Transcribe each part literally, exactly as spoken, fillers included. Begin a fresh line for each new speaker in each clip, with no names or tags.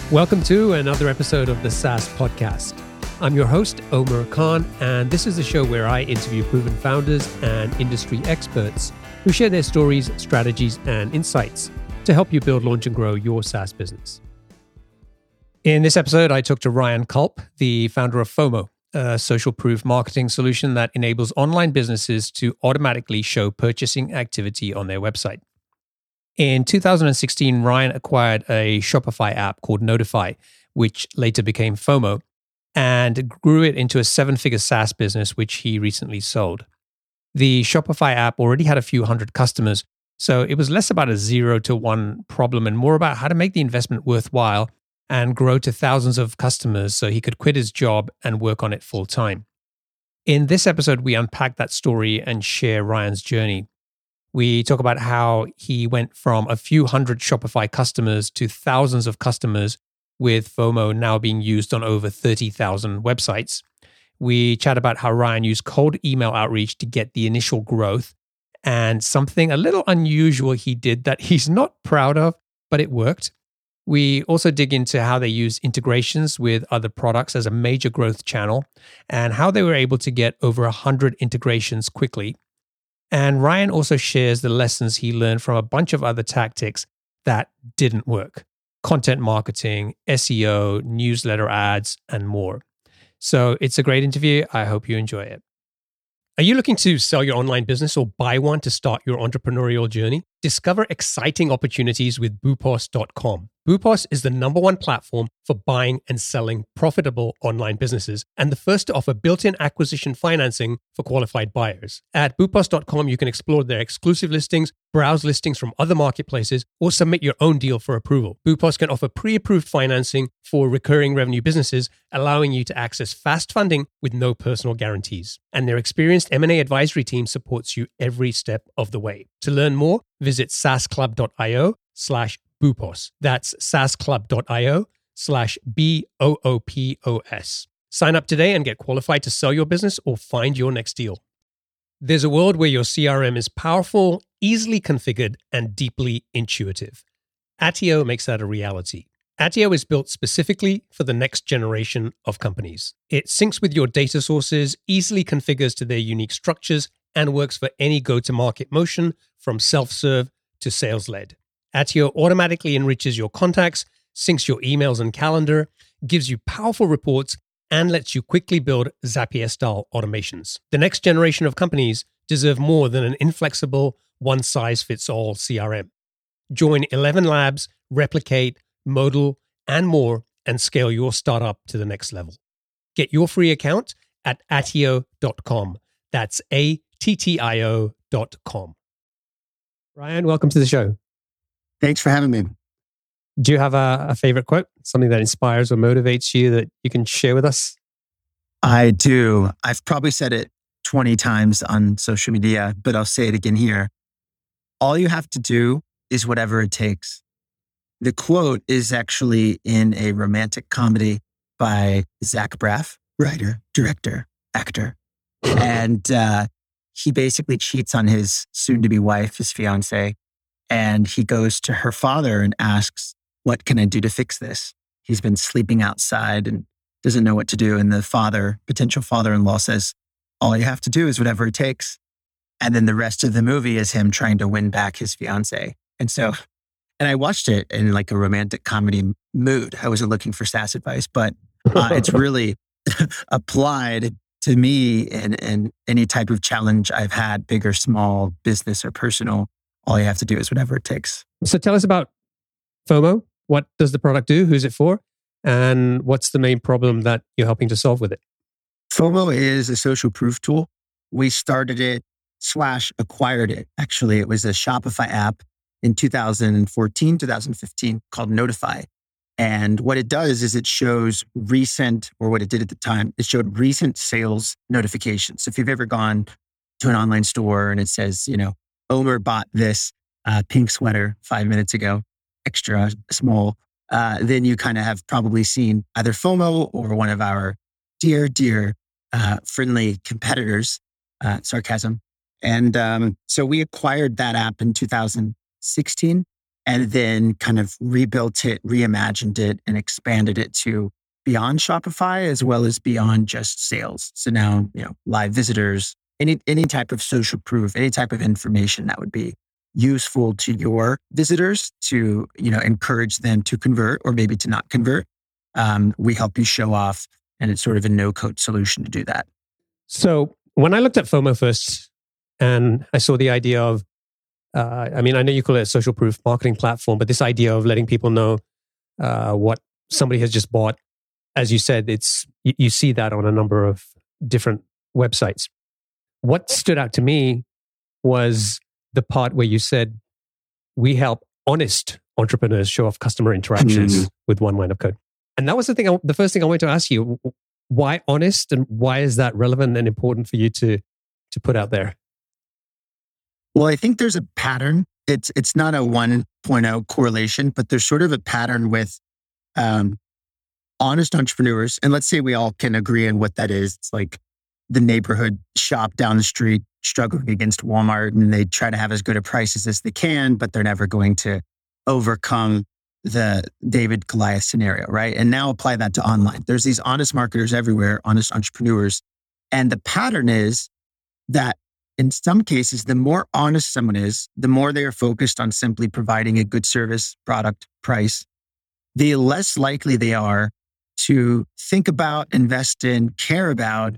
Welcome to another episode of the SaaS Podcast. I'm your host, Omer Khan, and this is the show where I interview proven founders and industry experts who share their stories, strategies, and insights to help you build, launch, and grow your SaaS business. In this episode, I talked to Ryan Kulp, the founder of FOMO, a social proof marketing solution that enables online businesses to automatically show purchasing activity on their website. In two thousand sixteen, Ryan acquired a Shopify app called Notify, which later became FOMO, and grew it into a seven-figure SaaS business, which he recently sold. The Shopify app already had a few hundred customers, so it was less about a zero to one problem and more about how to make the investment worthwhile and grow to thousands of customers so he could quit his job and work on it full time. In this episode, we unpack that story and share Ryan's journey. We talk about how he went from a few hundred Shopify customers to thousands of customers, with FOMO now being used on over thirty thousand websites. We chat about how Ryan used cold email outreach to get the initial growth, and something a little unusual he did that he's not proud of, but it worked. We also dig into how they use integrations with other products as a major growth channel, and how they were able to get over one hundred integrations quickly. And Ryan also shares the lessons he learned from a bunch of other tactics that didn't work: content marketing, S E O, newsletter ads, and more. So it's a great interview. I hope you enjoy it. Are you looking to sell your online business or buy one to start your entrepreneurial journey? Discover exciting opportunities with Boopos dot com. Boopos is the number one platform for buying and selling profitable online businesses and the first to offer built-in acquisition financing for qualified buyers. At Boopos dot com, you can explore their exclusive listings, browse listings from other marketplaces, or submit your own deal for approval. Boopos can offer pre-approved financing for recurring revenue businesses, allowing you to access fast funding with no personal guarantees. And their experienced M and A advisory team supports you every step of the way. To learn more, visit saasclub.io slash Boopos. That's saasclub.io slash B O O P O S. Sign up today and get qualified to sell your business or find your next deal. There's a world where your C R M is powerful, easily configured, and deeply intuitive. Attio makes that a reality. Attio is built specifically for the next generation of companies. It syncs with your data sources, easily configures to their unique structures, and works for any go-to-market motion from self-serve to sales-led. Attio automatically enriches your contacts, syncs your emails and calendar, gives you powerful reports, and lets you quickly build Zapier-style automations. The next generation of companies deserve more than an inflexible, one-size-fits-all C R M. Join eleven Labs, Replicate, Modal, and more, and scale your startup to the next level. Get your free account at attio dot com. That's A T T I O dot com. Ryan, welcome to the show.
Thanks for having me.
Do you have a, a favorite quote, something that inspires or motivates you that you can share with us?
I do. I've probably said it twenty times on social media, but I'll say it again here. All you have to do is whatever it takes. The quote is actually in a romantic comedy by Zach Braff, writer, director, actor. And uh, he basically cheats on his soon-to-be wife, his fiance. And he goes to her father and asks, "What can I do to fix this?" He's been sleeping outside and doesn't know what to do. And the father, potential father-in-law says, "All you have to do is whatever it takes." And then the rest of the movie is him trying to win back his fiance. And so, and I watched it in like a romantic comedy mood. I wasn't looking for SaaS advice, but uh, it's really applied to me in, in any type of challenge I've had, big or small, business or personal. All you have to do is whatever it takes.
So tell us about FOMO. What does the product do? Who's it for? And what's the main problem that you're helping to solve with it?
FOMO is a social proof tool. We started it slash acquired it. Actually, it was a Shopify app in two thousand fourteen, two thousand fifteen called Notify. And what it does is it shows recent, or what it did at the time, it showed recent sales notifications. So if you've ever gone to an online store and it says, you know, Omer bought this uh, pink sweater five minutes ago, extra small, uh, then you kind of have probably seen either FOMO or one of our dear, dear uh, friendly competitors, uh, sarcasm. And um, so we acquired that app in two thousand sixteen. and then kind of rebuilt it, reimagined it, and expanded it to beyond Shopify as well as beyond just sales. So now, you know, live visitors, any any type of social proof, any type of information that would be useful to your visitors to, you know, encourage them to convert or maybe to not convert. Um, we help you show off, and it's sort of a no-code solution to do that.
So when I looked at FOMO first, and I saw the idea of, uh, I mean, I know you call it a social proof marketing platform, but this idea of letting people know uh, what somebody has just bought, as you said, it's you, you see that on a number of different websites. What stood out to me was the part where you said, we help honest entrepreneurs show off customer interactions mm. with one line of code. And that was the thing, I, the first thing I wanted to ask you. Why honest, and why is that relevant and important for you to to put out there?
Well, I think there's a pattern. It's it's not a one point oh correlation, but there's sort of a pattern with um, honest entrepreneurs. And let's say we all can agree on what that is. It's like the neighborhood shop down the street struggling against Walmart, and they try to have as good a prices as they can, but they're never going to overcome the David Goliath scenario, right? And now apply that to online. There's these honest marketers everywhere, honest entrepreneurs. And the pattern is that in some cases, the more honest someone is, the more they are focused on simply providing a good service, product, price, the less likely they are to think about, invest in, care about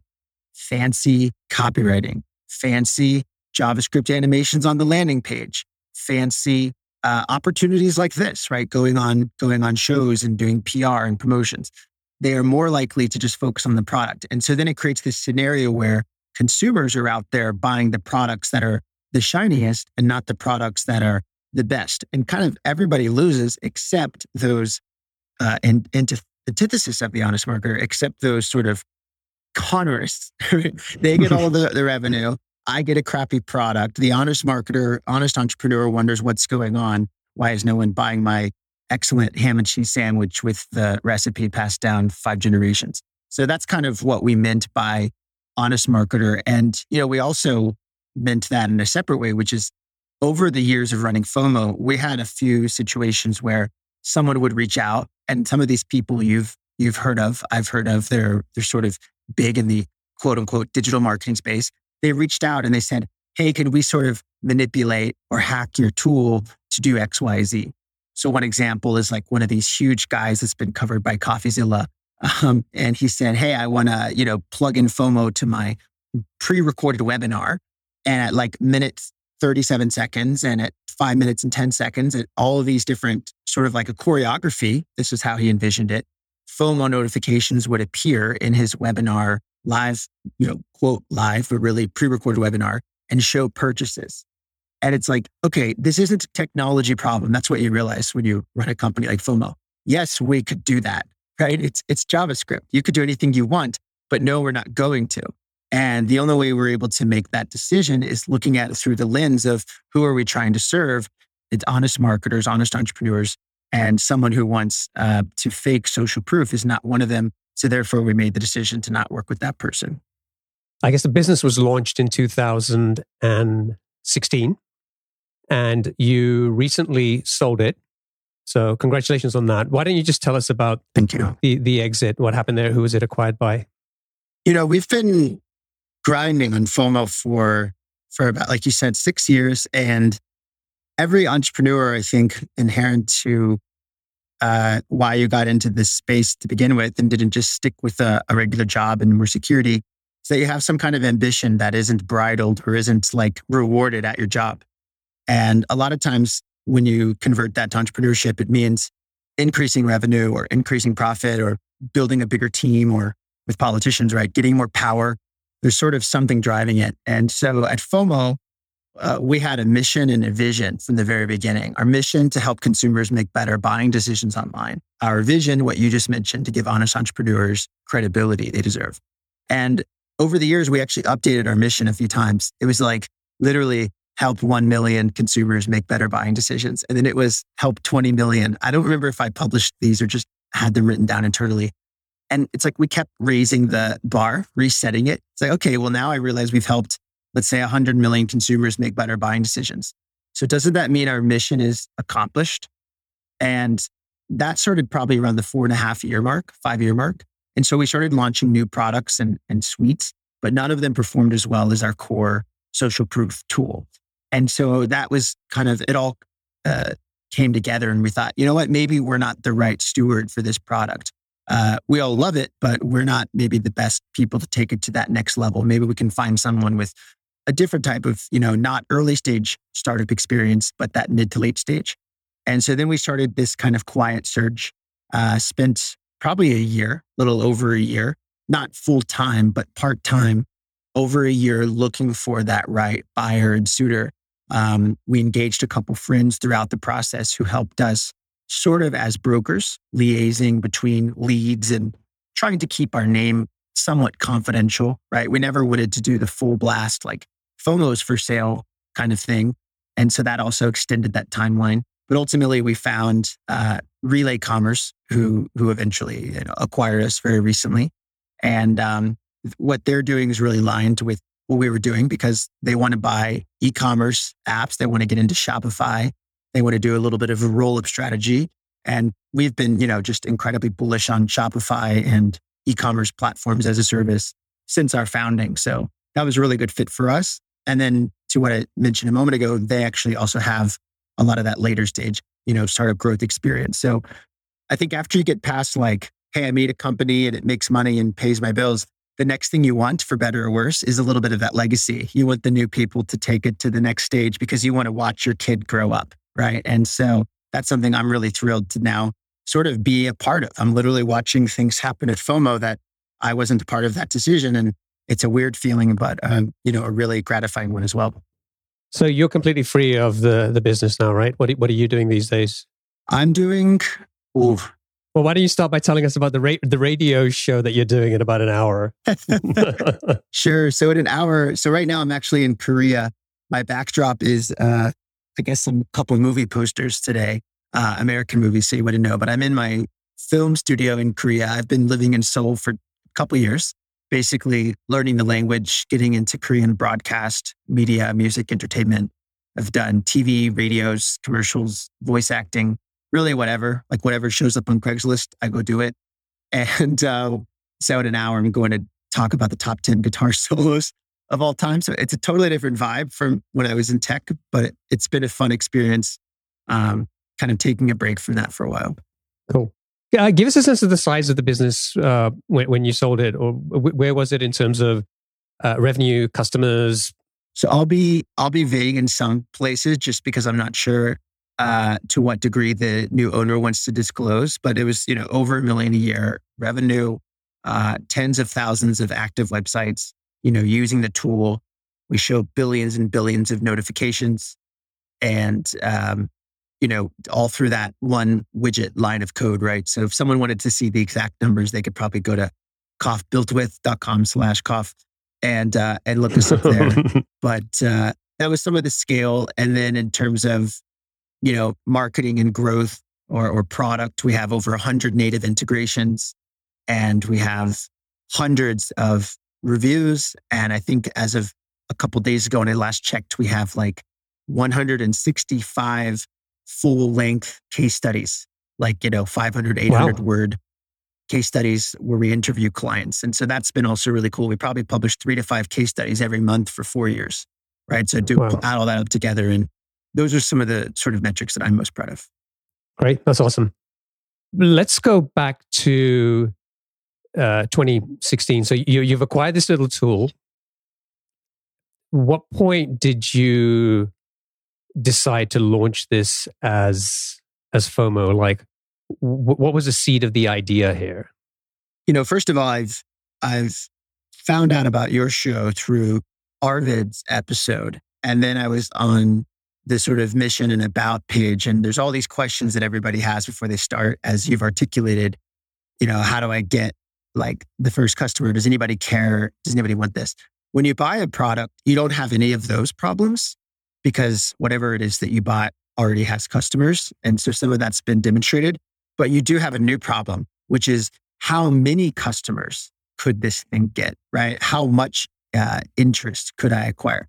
fancy copywriting, fancy JavaScript animations on the landing page, fancy Uh, opportunities like this, right? Going on, going on shows and doing P R and promotions. They are more likely to just focus on the product. And so then it creates this scenario where consumers are out there buying the products that are the shiniest and not the products that are the best. And kind of everybody loses except those, uh, and antithesis of the honest marketer, except those sort of conorists. They get all of the, the revenue. I get a crappy product. The honest marketer, honest entrepreneur wonders what's going on. Why is no one buying my excellent ham and cheese sandwich with the recipe passed down five generations? So that's kind of what we meant by honest marketer. And, you know, we also meant that in a separate way, which is over the years of running FOMO, we had a few situations where someone would reach out, and some of these people you've you've heard of, I've heard of, they're they're sort of big in the quote unquote digital marketing space. They reached out and they said, hey, can we sort of manipulate or hack your tool to do X, Y, Z? So one example is like one of these huge guys that's been covered by CoffeeZilla. Um, and he said, hey, I want to, you know, plug in FOMO to my pre-recorded webinar. And at like minute thirty-seven seconds and at five minutes and ten seconds, at all of these different sort of like a choreography, this is how he envisioned it, FOMO notifications would appear in his webinar live, you know, quote live, but really pre-recorded webinar, and show purchases. And it's like, okay, this isn't a technology problem. That's what you realize when you run a company like FOMO. Yes, we could do that, right? It's it's JavaScript. You could do anything you want, but no, we're not going to. And the only way we're able to make that decision is looking at it through the lens of who are we trying to serve? It's honest marketers, honest entrepreneurs, and someone who wants uh, to fake social proof is not one of them. So therefore, we made the decision to not work with that person.
I guess the business was launched in two thousand sixteen, and you recently sold it. So congratulations on that. Why don't you just tell us about
Thank you.
the the exit? What happened there? Who was it acquired by?
You know, we've been grinding on FOMO for for about, like you said, six years, and every entrepreneur, I think, inherent to Uh, why you got into this space to begin with and didn't just stick with a, a regular job and more security, is that you have some kind of ambition that isn't bridled or isn't like rewarded at your job. And a lot of times when you convert that to entrepreneurship, it means increasing revenue or increasing profit or building a bigger team, or with politicians, right, getting more power. There's sort of something driving it. And so at FOMO, Uh, we had a mission and a vision from the very beginning. Our mission to help consumers make better buying decisions online. Our vision, what you just mentioned, to give honest entrepreneurs credibility they deserve. And over the years, we actually updated our mission a few times. It was like literally help one million consumers make better buying decisions. And then it was help twenty million. I don't remember if I published these or just had them written down internally. And it's like we kept raising the bar, resetting it. It's like, okay, well now I realize we've helped, let's say one hundred million consumers make better buying decisions. So doesn't that mean our mission is accomplished? And that started probably around the four and a half year mark, five year mark. And so we started launching new products and, and suites, but none of them performed as well as our core social proof tool. And so that was kind of, it all uh, came together and we thought, you know what, maybe we're not the right steward for this product. Uh, we all love it, but we're not maybe the best people to take it to that next level. Maybe we can find someone with a different type of, you know, not early stage startup experience, but that mid to late stage. And so then we started this kind of quiet search, uh, spent probably a year, a little over a year, not full time, but part time, over a year looking for that right buyer and suitor. Um, we engaged a couple friends throughout the process who helped us sort of as brokers, liaising between leads and trying to keep our name somewhat confidential, right? We never wanted to do the full blast, like FOMO's for sale kind of thing. And so that also extended that timeline. But ultimately we found uh, Relay Commerce, who who eventually you know, acquired us very recently. And um, what they're doing is really aligned with what we were doing because they want to buy e-commerce apps. They want to get into Shopify. They want to do a little bit of a roll-up strategy. And we've been, you know, just incredibly bullish on Shopify and e-commerce platforms as a service since our founding. So that was a really good fit for us. And then to what I mentioned a moment ago, they actually also have a lot of that later stage, you know, startup growth experience. So I think after you get past like, hey, I made a company and it makes money and pays my bills, the next thing you want, for better or worse, is a little bit of that legacy. You want the new people to take it to the next stage because you want to watch your kid grow up, right? And so that's something I'm really thrilled to now sort of be a part of. I'm literally watching things happen at FOMO that I wasn't a part of that decision. And it's a weird feeling, but um, you know, a really gratifying one as well.
So you're completely free of the the business now, right? What what are you doing these days?
I'm doing... Ooh,
Well, why don't you start by telling us about the ra- the radio show that you're doing in about an hour?
Sure. So in an hour, so right now I'm actually in Korea. My backdrop is, uh, I guess, some couple of movie posters today, uh, American movies, so you wouldn't know. But I'm in my film studio in Korea. I've been living in Seoul for a couple of years, basically learning the language, getting into Korean broadcast, media, music, entertainment. I've done T V, radios, commercials, voice acting. Really whatever, like whatever shows up on Craigslist, I go do it. And uh, so in an hour, I'm going to talk about the top ten guitar solos of all time. So it's a totally different vibe from when I was in tech, but it's been a fun experience, um, kind of taking a break from that for a while.
Cool. Uh, give us a sense of the size of the business uh, when, when you sold it, or w- where was it in terms of uh, revenue, customers?
So I'll be I'll be vague in some places just because I'm not sure Uh, to what degree the new owner wants to disclose, but it was, you know, over a million a year revenue, uh, tens of thousands of active websites, you know, using the tool. We show billions and billions of notifications and, um, you know, all through that one widget line of code, right? So if someone wanted to see the exact numbers, they could probably go to cough-built-with.com slash cough and, uh, and look us up there. But uh, that was some of the scale. And then in terms of, you know, marketing and growth or, or product, we have over one hundred native integrations and we have hundreds of reviews. And I think as of a couple of days ago, when I last checked, we have like one hundred sixty-five full length case studies, like, you know, five hundred, eight hundred wow. word case studies where we interview clients. And so that's been also really cool. We probably publish three to five case studies every month for four years, right? So do wow. add all that up together, and those are some of the sort of metrics that I'm most proud of.
Great. That's awesome. Let's go back to uh, twenty sixteen. So you, you've acquired this little tool. What point did you decide to launch this as as FOMO? Like, w- what was the seed of the idea here?
You know, first of all, I've I've found out about your show through Arvid's episode, and then I was on the sort of mission and about page. And there's all these questions that everybody has before they start, as you've articulated. You know, how do I get like the first customer? Does anybody care? Does anybody want this? When you buy a product, you don't have any of those problems because whatever it is that you bought already has customers. And so some of that's been demonstrated, but you do have a new problem, which is how many customers could this thing get, right? How much uh, interest could I acquire?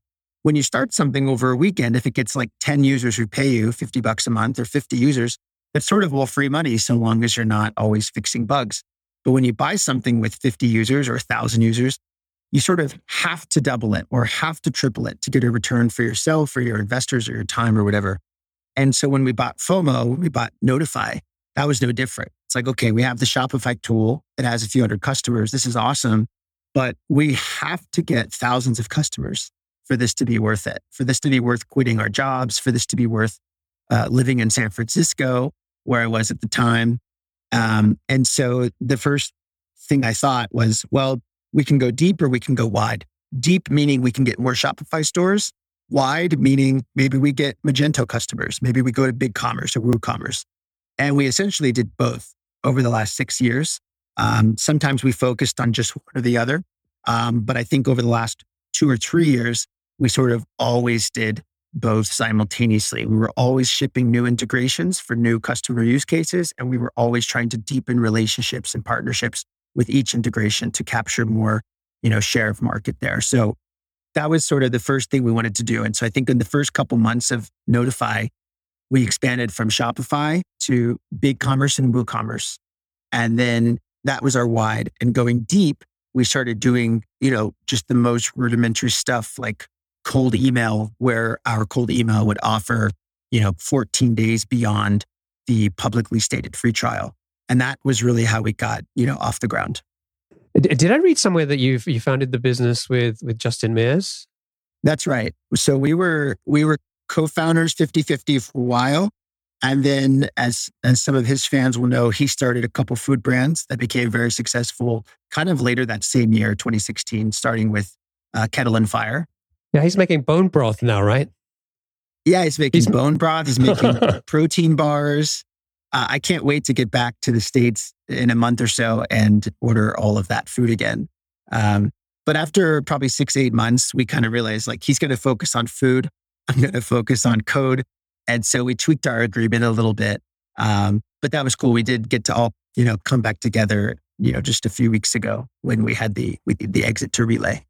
when you start something over a weekend, if it gets like ten users who pay you fifty bucks a month or fifty users, that's sort of all free money so long as you're not always fixing bugs. But when you buy something with fifty users or one thousand users, you sort of have to double it or have to triple it to get a return for yourself or your investors or your time or whatever. And so when we bought FOMO, we bought Notify, that was no different. It's like, okay, we have the Shopify tool. It has a few hundred customers. This is awesome. But we have to get thousands of customers for this to be worth it, for this to be worth quitting our jobs, for this to be worth uh, living in San Francisco, where I was at the time. Um, and so the first thing I thought was, well, we can go deep or we can go wide. Deep meaning we can get more Shopify stores. Wide meaning maybe we get Magento customers. Maybe we go to BigCommerce or WooCommerce. And we essentially did both over the last six years. Um, sometimes we focused on just one or the other. Um, but I think over the last two or three years, we sort of always did both simultaneously. We were always shipping new integrations for new customer use cases. And we were always trying to deepen relationships and partnerships with each integration to capture more, you know, share of market there. So that was sort of the first thing we wanted to do. And so I think in the first couple months of Notify, we expanded from Shopify to BigCommerce and WooCommerce. And then that was our wide. And going deep, we started doing, you know, just the most rudimentary stuff like cold email, where our cold email would offer, you know, fourteen days beyond the publicly stated free trial. And that was really how we got, you know, off the ground.
Did I read somewhere that you you founded the business with with Justin Mears?
That's right. So we were we were co-founders fifty-fifty for a while. And then as as some of his fans will know, he started a couple food brands that became very successful kind of later that same year, twenty sixteen, starting with uh, Kettle and Fire.
Yeah, he's making bone broth now, right?
Yeah, he's making he's... bone broth. He's making protein bars. Uh, I can't wait to get back to the States in a month or so and order all of that food again. Um, but after probably six, eight months, we kind of realized like he's going to focus on food. I'm going to focus on code. And so we tweaked our agreement a little bit. Um, but that was cool. We did get to all, you know, come back together, you know, just a few weeks ago when we had the we did the exit to Relay.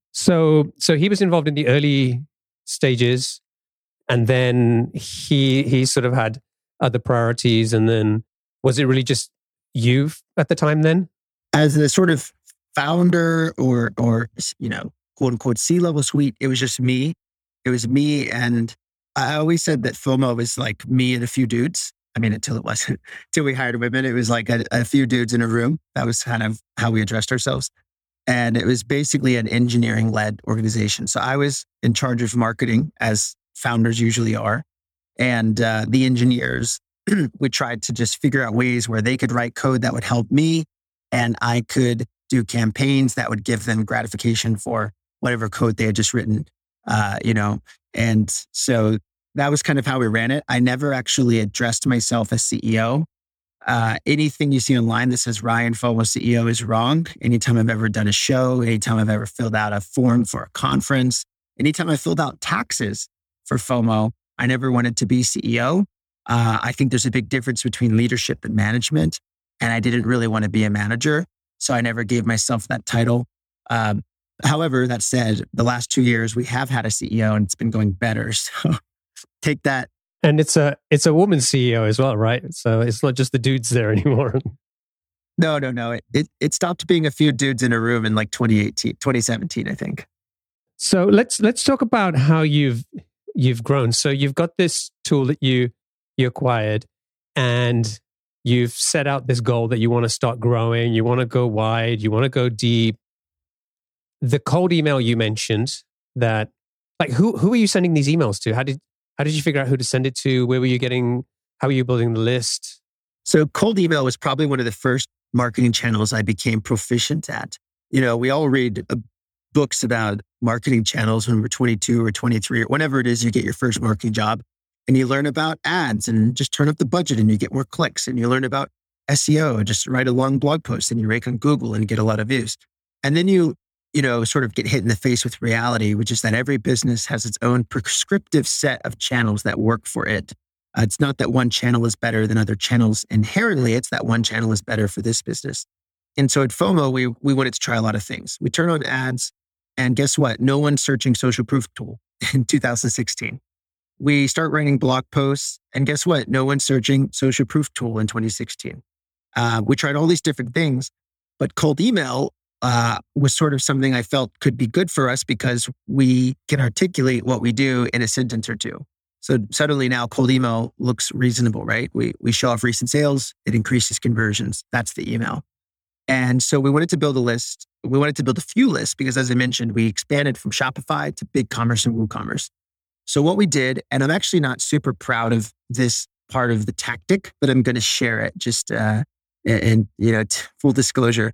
So, so he was involved in the early stages, and then he he sort of had other priorities. And then was it really just you at the time then?
As a sort of founder or or you know, quote unquote C-level suite, it was just me. It was me, and I always said that FOMO was like me and a few dudes. I mean, until it wasn't, until we hired women, it was like a, a few dudes in a room. That was kind of how we addressed ourselves. And it was basically an engineering-led organization. So I was in charge of marketing, as founders usually are. And uh, the engineers would try to just figure out ways where they could write code that would help me. And I could do campaigns that would give them gratification for whatever code they had just written, uh, you know. And so that was kind of how we ran it. I never actually addressed myself as C E O. Uh, anything you see online that says Ryan FOMO C E O is wrong. Anytime I've ever done a show, anytime I've ever filled out a form for a conference, anytime I filled out taxes for FOMO, I never wanted to be C E O. Uh, I think there's a big difference between leadership and management. And I didn't really want to be a manager. So I never gave myself that title. Um, however, that said, the last two years, we have had a C E O and it's been going better. So take that.
And it's a it's a woman C E O as well, right? So it's not just the dudes there anymore.
No, no, no. It, it it stopped being a few dudes in a room in like twenty eighteen, twenty seventeen, I think.
So let's let's talk about how you've you've grown. So you've got this tool that you you acquired, and you've set out this goal that you want to start growing. You want to go wide. You want to go deep. The cold email you mentioned, that like who who are you sending these emails to? How did How did you figure out who to send it to? Where were you getting, how were you building the list?
So cold email was probably one of the first marketing channels I became proficient at. You know, we all read uh, books about marketing channels when we're twenty-two or twenty-three or whenever it is you get your first marketing job, and you learn about ads and just turn up the budget and you get more clicks, and you learn about S E O and just write a long blog post and you rank on Google and get a lot of views. And then you you know, sort of get hit in the face with reality, which is that every business has its own prescriptive set of channels that work for it. Uh, it's not that one channel is better than other channels inherently. It's that one channel is better for this business. And so at FOMO, we we wanted to try a lot of things. We turn on ads, and guess what? No one's searching social proof tool. in two thousand sixteen. We start writing blog posts, and guess what? No one's searching social proof tool in twenty sixteen. Uh, we tried all these different things, but cold email uh, was sort of something I felt could be good for us because we can articulate what we do in a sentence or two. So suddenly now cold email looks reasonable, right? We we show off recent sales, it increases conversions. That's the email. And so we wanted to build a list. We wanted to build a few lists because, as I mentioned, we expanded from Shopify to BigCommerce and WooCommerce. So what we did, and I'm actually not super proud of this part of the tactic, but I'm going to share it just, uh, and, you know, t- full disclosure.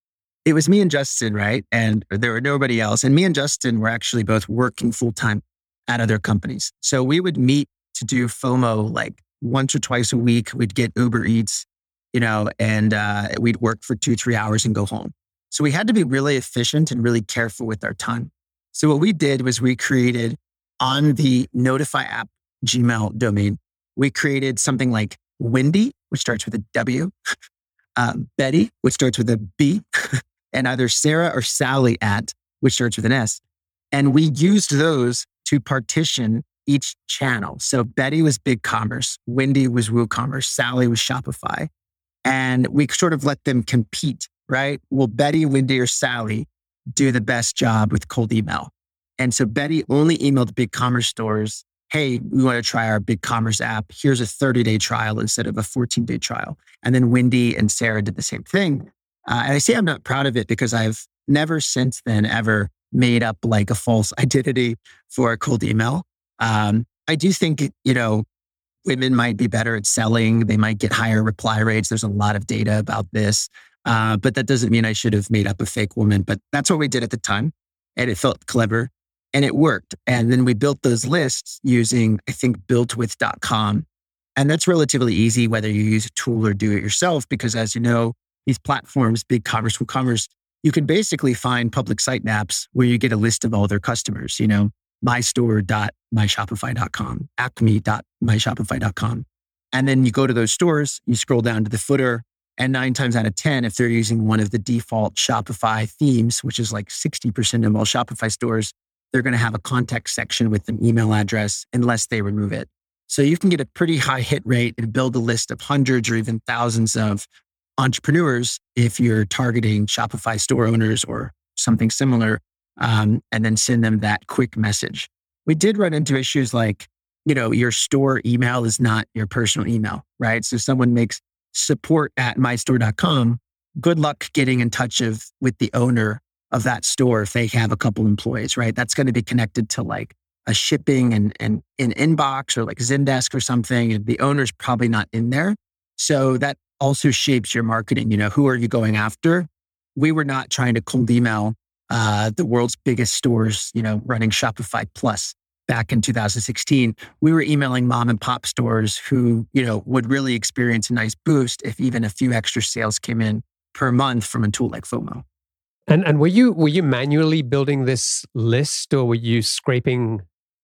It was me and Justin, right? And there were nobody else. And me and Justin were actually both working full-time at other companies. So we would meet to do FOMO like once or twice a week. We'd get Uber Eats, you know, and uh, we'd work for two, three hours and go home. So we had to be really efficient and really careful with our time. So what we did was we created on the Notify app Gmail domain, we created something like Wendy, which starts with a W, uh, Betty, which starts with a B, and either Sarah or Sally at, which starts with an S. And we used those to partition each channel. So Betty was BigCommerce, Wendy was WooCommerce, Sally was Shopify. And we sort of let them compete, right? Will Betty, Wendy, or Sally do the best job with cold email? And so Betty only emailed BigCommerce stores, hey, we want to try our BigCommerce app. Here's a thirty-day trial instead of a fourteen-day trial. And then Wendy and Sarah did the same thing. Uh, and I say I'm not proud of it because I've never since then ever made up like a false identity for a cold email. Um, I do think, you know, women might be better at selling. They might get higher reply rates. There's a lot of data about this. Uh, but that doesn't mean I should have made up a fake woman. But that's what we did at the time. And it felt clever. And it worked. And then we built those lists using, I think, built with dot com. And that's relatively easy, whether you use a tool or do it yourself, because as you know, these platforms, BigCommerce, WooCommerce, you can basically find public site apps where you get a list of all their customers, you know, my store dot my shopify dot com, acme dot my shopify dot com. And then you go to those stores, you scroll down to the footer, and nine times out of ten, if they're using one of the default Shopify themes, which is like sixty percent of all Shopify stores, they're going to have a contact section with an email address unless they remove it. So you can get a pretty high hit rate and build a list of hundreds or even thousands of entrepreneurs if you're targeting Shopify store owners or something similar, um, and then send them that quick message. We did run into issues like, you know, your store email is not your personal email, right? So someone makes support at my store dot com. Good luck getting in touch of, with the owner of that store if they have a couple employees, right? That's going to be connected to like a shipping and, and an inbox or like Zendesk or something. And the owner's probably not in there. So that also shapes your marketing. You know, who are you going after? We were not trying to cold email uh, the world's biggest stores, you know, running Shopify Plus back in two thousand sixteen. We were emailing mom and pop stores who, you know, would really experience a nice boost if even a few extra sales came in per month from a tool like FOMO.
And and were you were you manually building this list, or were you scraping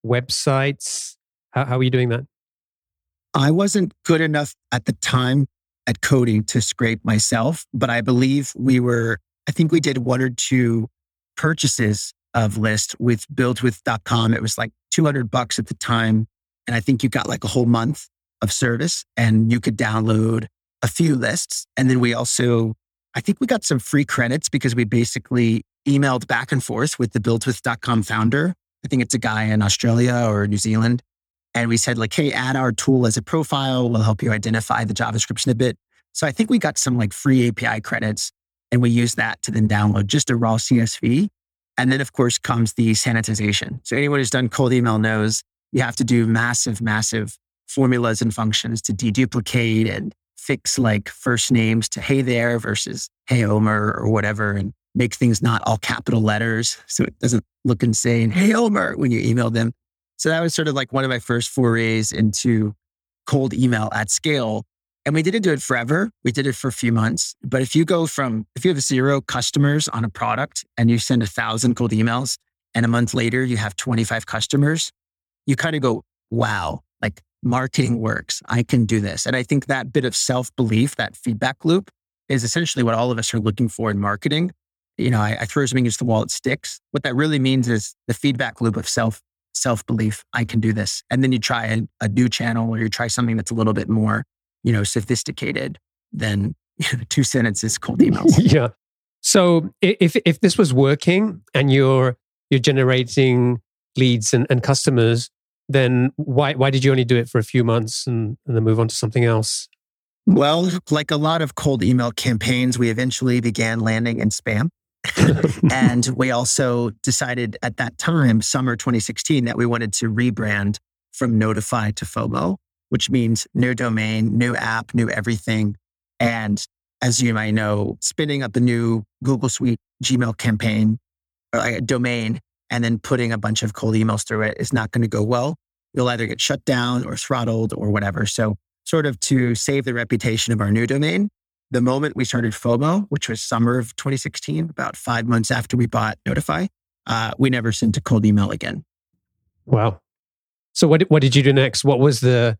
websites? How, how were you doing that?
I wasn't good enough at the time at coding to scrape myself, but I believe we were, I think we did one or two purchases of list with built with dot com. It was like two hundred bucks at the time. And I think you got like a whole month of service and you could download a few lists. And then we also, I think we got some free credits because we basically emailed back and forth with the built with dot com founder. I think it's a guy in Australia or New Zealand. And we said like, hey, add our tool as a profile. We'll help you identify the JavaScript snippet. So I think we got some like free A P I credits and we used that to then download just a raw C S V. And then of course comes the sanitization. So anyone who's done cold email knows you have to do massive, massive formulas and functions to deduplicate and fix like first names to hey there versus hey Omer or whatever, and make things not all capital letters so it doesn't look insane. Hey Omer when you email them. So that was sort of like one of my first forays into cold email at scale. And we didn't do it forever. We did it for a few months. But if you go from, if you have zero customers on a product and you send a thousand cold emails and a month later you have twenty-five customers, you kind of go, wow, like marketing works. I can do this. And I think that bit of self-belief, that feedback loop is essentially what all of us are looking for in marketing. You know, I, I throw something against the wall, it sticks. What that really means is the feedback loop of self, self-belief. I can do this. And then you try a, a new channel or you try something that's a little bit more, you know, sophisticated than two sentences cold emails.
Yeah. So if if this was working and you're you're generating leads and, and customers, then why why did you only do it for a few months and, and then move on to something else?
Well, like a lot of cold email campaigns, we eventually began landing in spam. And we also decided at that time, summer twenty sixteen, that we wanted to rebrand from Notify to FOMO, which means new domain, new app, new everything. And as you might know, spinning up a new Google Suite Gmail campaign or like a domain and then putting a bunch of cold emails through it is not going to go well. You'll either get shut down or throttled or whatever. So sort of to save the reputation of our new domain, the moment we started FOMO, which was summer of twenty sixteen, about five months after we bought Notify, uh, we never sent a cold email again.
Wow. So what what did you do next? What was the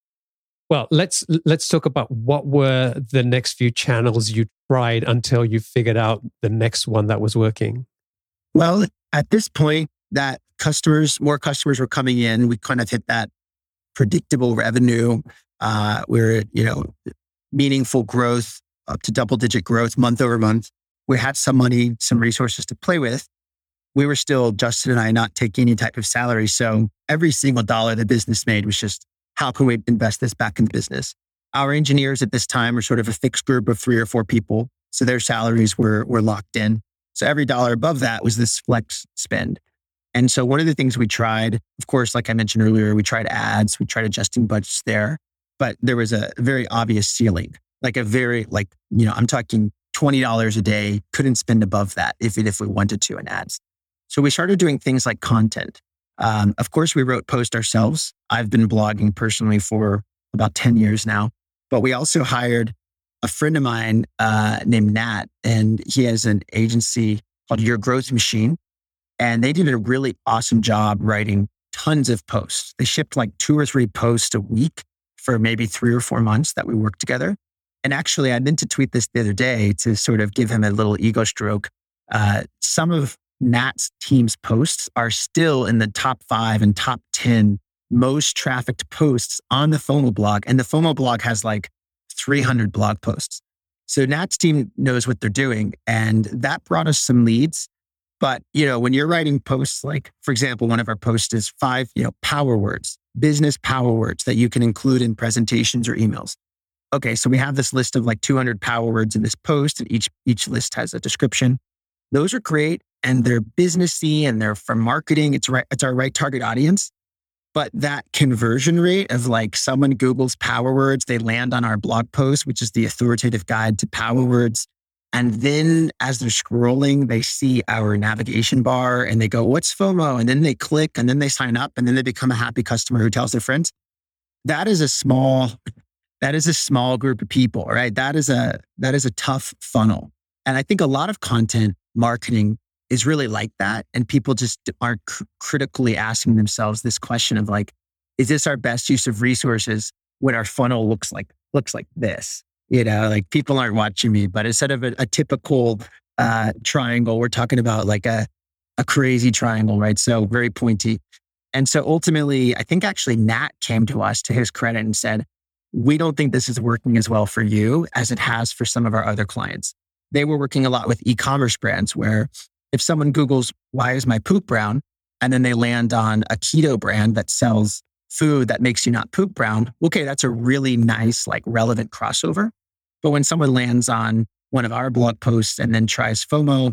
Well, let's let's talk about what were the next few channels you tried until you figured out the next one that was working.
Well, at this point, that customers, more customers were coming in. We kind of hit that predictable revenue. Uh, we're, you know, meaningful growth, up to double-digit growth month over month. We had some money, some resources to play with. We were still, Justin and I, not taking any type of salary. So every single dollar the business made was just, how can we invest this back in the business? Our engineers at this time were sort of a fixed group of three or four people. So their salaries were, were locked in. So every dollar above that was this flex spend. And so one of the things we tried, of course, like I mentioned earlier, we tried ads, we tried adjusting budgets there, but there was a very obvious ceiling, like a very, like, you know, I'm talking twenty dollars a day, couldn't spend above that if, if we wanted to in ads. So we started doing things like content. Um, of course, we wrote posts ourselves. I've been blogging personally for about ten years now, but we also hired a friend of mine uh, named Nat, and he has an agency called Your Growth Machine. And they did a really awesome job writing tons of posts. They shipped like two or three posts a week for maybe three or four months that we worked together. And actually, I meant to tweet this the other day to sort of give him a little ego stroke. Uh, some of Nat's team's posts are still in the top five and top ten most trafficked posts on the FOMO blog. And the FOMO blog has like three hundred blog posts. So Nat's team knows what they're doing. And that brought us some leads. But, you know, when you're writing posts, like, for example, one of our posts is five, you know, power words, business power words that you can include in presentations or emails. Okay, so we have this list of like two hundred power words in this post, and each each list has a description. Those are great, and they're businessy, and they're for marketing. It's right, it's our right target audience. But that conversion rate of like someone Googles power words, they land on our blog post, which is the authoritative guide to power words. And then as they're scrolling, they see our navigation bar and they go, what's FOMO? And then they click and then they sign up and then they become a happy customer who tells their friends. That is a small, that is a small group of people, right? That is a, that is a tough funnel. And I think a lot of content marketing is really like that. And people just aren't cr- critically asking themselves this question of like, is this our best use of resources when our funnel looks like, looks like this? You know, like people aren't watching me, but instead of a, a typical uh, triangle, we're talking about like a, a crazy triangle, right? So very pointy. And so ultimately, I think actually Nat came to us, to his credit, and said, we don't think this is working as well for you as it has for some of our other clients. They were working a lot with e-commerce brands where if someone Googles, why is my poop brown? And then they land on a keto brand that sells food that makes you not poop brown. Okay, that's a really nice, like relevant crossover. But when someone lands on one of our blog posts and then tries FOMO,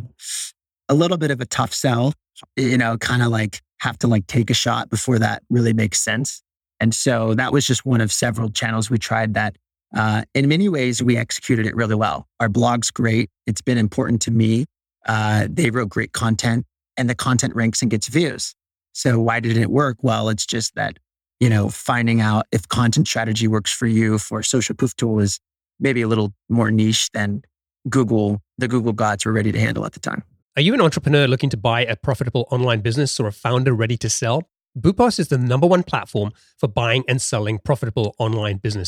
a little bit of a tough sell, you know, kind of like have to like take a shot before that really makes sense. And so that was just one of several channels we tried that uh, in many ways we executed it really well. Our blog's great. It's been important to me. Uh, they wrote great content and the content ranks and gets views. So why did it work? Well, it's just that, you know, finding out if content strategy works for you for Social Proof Tool is maybe a little more niche than Google, the Google gods were ready to handle at the time.
Are you an entrepreneur looking to buy a profitable online business or a founder ready to sell? Boopos is the number one platform for buying and selling profitable online businesses.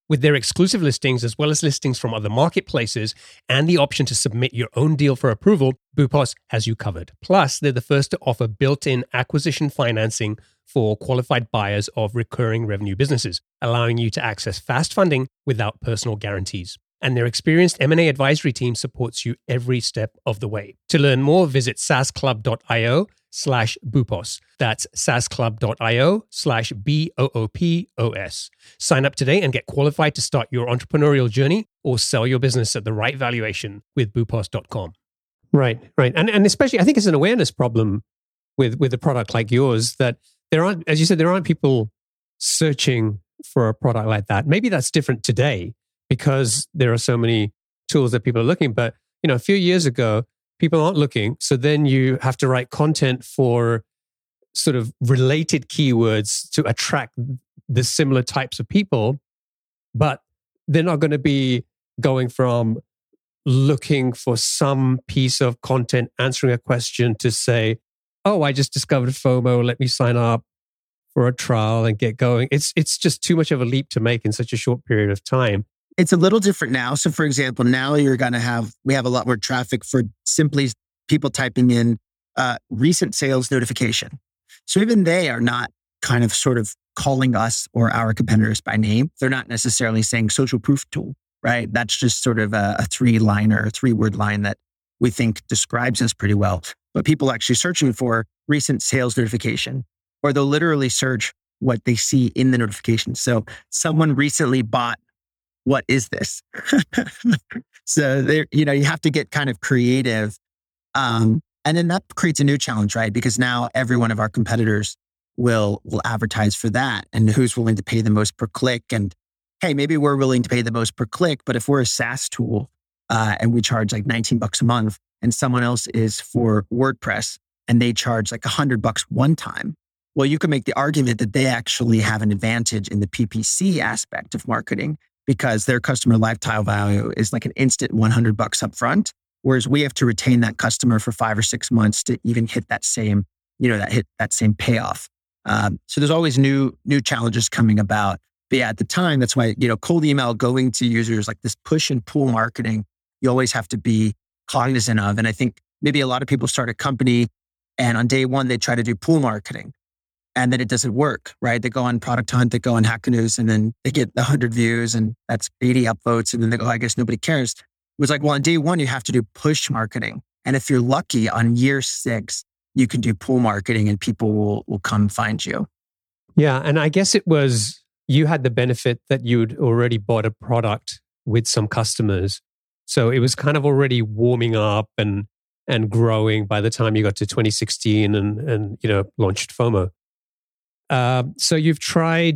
With their exclusive listings, as well as listings from other marketplaces, and the option to submit your own deal for approval, Boopos has you covered. Plus, they're the first to offer built-in acquisition financing for qualified buyers of recurring revenue businesses, allowing you to access fast funding without personal guarantees. And their experienced M and A advisory team supports you every step of the way. To learn more, visit saasclub.io slash Boopos. That's saasclub.io slash B O O P O S. Sign up today and get qualified to start your entrepreneurial journey or sell your business at the right valuation with boopos dot com. Right, right. And and especially, I think it's an awareness problem with, with a product like yours that there aren't, as you said, there aren't people searching for a product like that. Maybe that's different today because there are so many tools that people are looking. But, you know, a few years ago, people aren't looking. So then you have to write content for sort of related keywords to attract the similar types of people. But they're not going to be going from looking for some piece of content, answering a question to say, oh, I just discovered FOMO. Let me sign up for a trial and get going. It's it's just too much of a leap to make in such a short period of time.
It's a little different now. So for example, now you're going to have, we have a lot more traffic for simply people typing in uh, recent sales notification. So even they are not kind of sort of calling us or our competitors by name. They're not necessarily saying social proof tool, right? That's just sort of a, a three-liner, a three-word line that we think describes us pretty well. But people are actually searching for recent sales notification, or they'll literally search what they see in the notification. So someone recently bought, what is this? So there, you know, you have to get kind of creative. Um, and then that creates a new challenge, right? Because now every one of our competitors will, will advertise for that, and who's willing to pay the most per click. And hey, maybe we're willing to pay the most per click, but if we're a SaaS tool uh, and we charge like nineteen bucks a month, and someone else is for WordPress and they charge like a hundred bucks one time, well, you can make the argument that they actually have an advantage in the P P C aspect of marketing because their customer lifetime value is like an instant one hundred bucks up front. Whereas we have to retain that customer for five or six months to even hit that same, you know, that hit that same payoff. Um, so there's always new, new challenges coming about. But yeah, at the time, that's why, you know, cold email going to users, like this push and pull marketing, you always have to be cognizant of. And I think maybe a lot of people start a company and on day one, they try to do pull marketing and then it doesn't work, right? They go on Product Hunt, they go on Hacker News, and then they get one hundred views and that's eighty upvotes. And then they go, I guess nobody cares. It was like, well, on day one, you have to do push marketing. And if you're lucky, on year six, you can do pull marketing and people will, will come find you.
Yeah. And I guess it was, you had the benefit that you'd already bought a product with some customers. So it was kind of already warming up and and growing by the time you got to twenty sixteen and, and you know, launched FOMO. Uh, so you've tried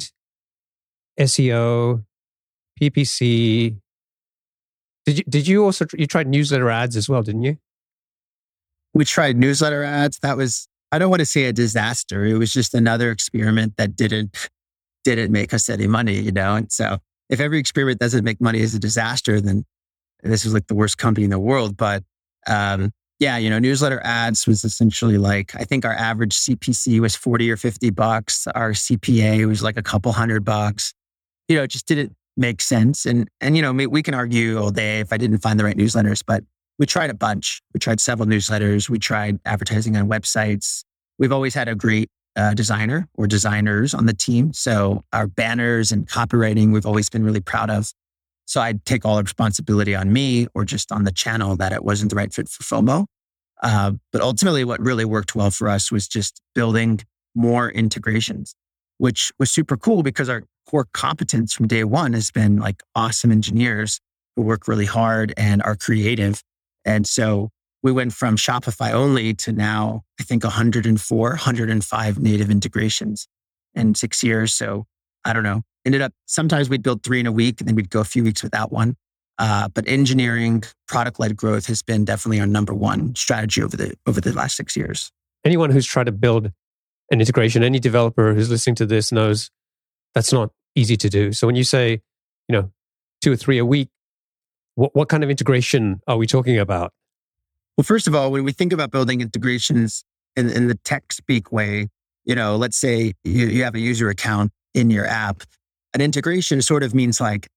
S E O, P P C. Did you, did you also, you tried newsletter ads as well, didn't you?
We tried newsletter ads. That was, I don't want to say a disaster. It was just another experiment that didn't, didn't make us any money, you know? And so if every experiment doesn't make money as a disaster, then this is like the worst company in the world. But um, yeah, you know, newsletter ads was essentially like, I think our average C P C was forty or fifty bucks. Our C P A was like a couple hundred bucks. You know, it just didn't make sense. And, and, you know, we can argue all day if I didn't find the right newsletters, but we tried a bunch. We tried several newsletters. We tried advertising on websites. We've always had a great uh, designer or designers on the team. So our banners and copywriting, we've always been really proud of. So I'd take all the responsibility on me or just on the channel that it wasn't the right fit for FOMO. Uh, but ultimately what really worked well for us was just building more integrations, which was super cool because our core competence from day one has been like awesome engineers who work really hard and are creative. And so we went from Shopify only to now, I think one hundred four, one hundred five native integrations in six years. So I don't know. Ended up, sometimes we'd build three in a week and then we'd go a few weeks without one. Uh, but engineering, product-led growth has been definitely our number one strategy over the over the last six years.
Anyone who's tried to build an integration, any developer who's listening to this knows that's not easy to do. So when you say, you know, two or three a week, what, what kind of integration are we talking about?
Well, first of all, when we think about building integrations in, in the tech speak way, you know, let's say you, you have a user account in your app. An integration sort of means like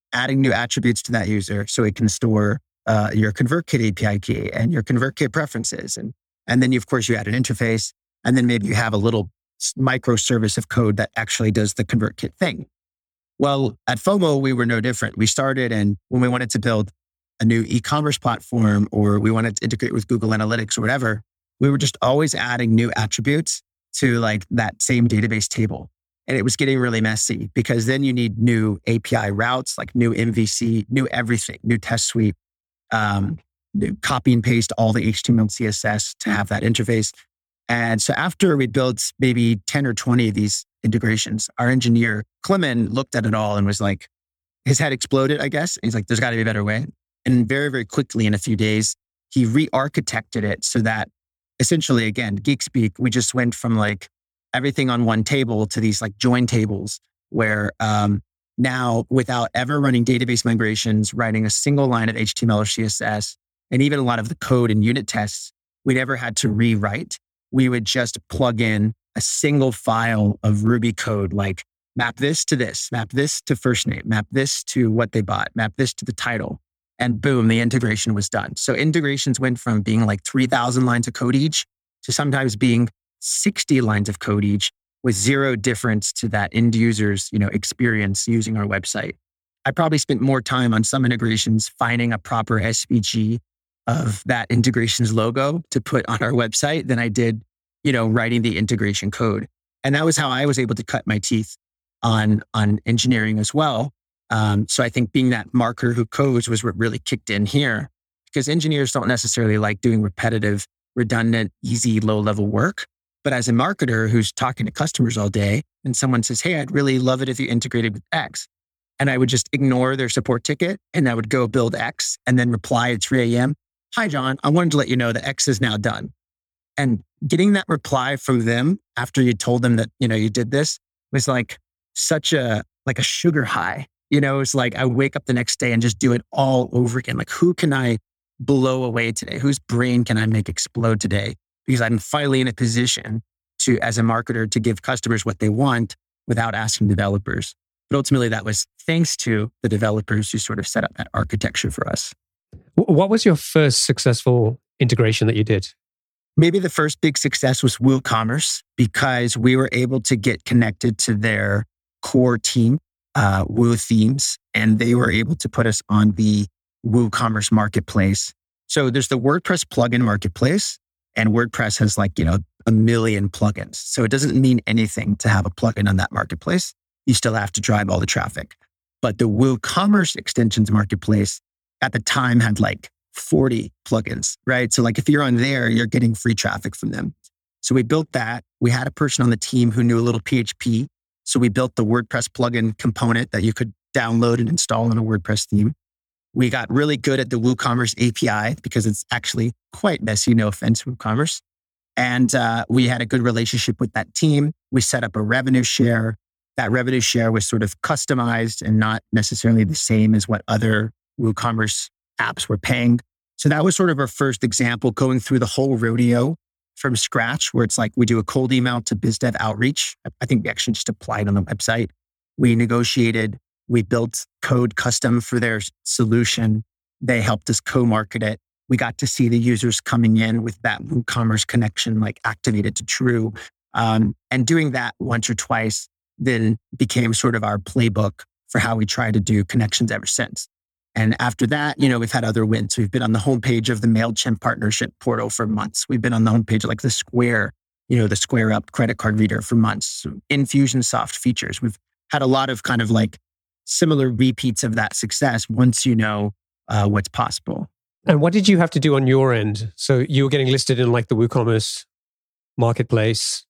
adding new attributes to that user so it can store uh, your ConvertKit A P I key and your ConvertKit preferences. And, and then, you, of course, you add an interface. And then maybe you have a little microservice of code that actually does the ConvertKit thing. Well, at FOMO, we were no different. We started, and when we wanted to build a new e-commerce platform, or we wanted to integrate with Google Analytics or whatever, we were just always adding new attributes to like that same database table. And it was getting really messy because then you need new A P I routes, like new M V C, new everything, new test suite, um, new copy and paste all the H T M L and C S S to have that interface. And so after we built maybe ten or twenty of these integrations, our engineer, Clement, looked at it all and was like, his head exploded, I guess. He's like, there's got to be a better way. And very, very quickly in a few days, he re-architected it so that essentially, again, geek speak, we just went from like everything on one table to these like join tables where um, now without ever running database migrations, writing a single line of H T M L or C S S, and even a lot of the code and unit tests, we never had to rewrite. We would just plug in a single file of Ruby code, like map this to this, map this to first name, map this to what they bought, map this to the title. And boom, the integration was done. So integrations went from being like three thousand lines of code each to sometimes being sixty lines of code each with zero difference to that end user's, you know, experience using our website. I probably spent more time on some integrations finding a proper S V G of that integration's logo to put on our website than I did, you know, writing the integration code. And that was how I was able to cut my teeth on, on engineering as well. Um, so I think being that marketer who codes was what really kicked in here, because engineers don't necessarily like doing repetitive, redundant, easy, low-level work. But as a marketer who's talking to customers all day and someone says, hey, I'd really love it if you integrated with X. And I would just ignore their support ticket and I would go build X and then reply at three a.m. Hi, John, I wanted to let you know that X is now done. And getting that reply from them after you told them that, you know, you did this was like such a, like a sugar high. You know, it's like I wake up the next day and just do it all over again. Like, who can I blow away today? Whose brain can I make explode today? Because I'm finally in a position to, as a marketer, to give customers what they want without asking developers. But ultimately, that was thanks to the developers who sort of set up that architecture for us.
What was your first successful integration that you did?
Maybe the first big success was WooCommerce, because we were able to get connected to their core team, uh, Woo Themes, and they were able to put us on the WooCommerce marketplace. So there's the WordPress plugin marketplace, and WordPress has like, you know, a million plugins. So it doesn't mean anything to have a plugin on that marketplace. You still have to drive all the traffic. But the WooCommerce extensions marketplace at the time had like forty plugins, right? So like if you're on there, you're getting free traffic from them. So we built that. We had a person on the team who knew a little P H P. So we built the WordPress plugin component that you could download and install in a WordPress theme. We got really good at the WooCommerce A P I because it's actually quite messy, no offense, WooCommerce. And uh, we had a good relationship with that team. We set up a revenue share. That revenue share was sort of customized and not necessarily the same as what other WooCommerce apps were paying. So that was sort of our first example, going through the whole rodeo from scratch, where it's like we do a cold email to BizDev outreach. I think we actually just applied on the website. We negotiated, we built code custom for their solution. They helped us co-market it. We got to see the users coming in with that WooCommerce connection, like activated to true. Um, and doing that once or twice then became sort of our playbook for how we try to do connections ever since. And after that, you know, we've had other wins. We've been on the homepage of the MailChimp partnership portal for months. We've been on the homepage of like the Square, you know, the Square Up credit card reader for months. Infusionsoft features. We've had a lot of kind of like similar repeats of that success once you know uh, what's possible.
And what did you have to do on your end? So you were getting listed in like the WooCommerce marketplace,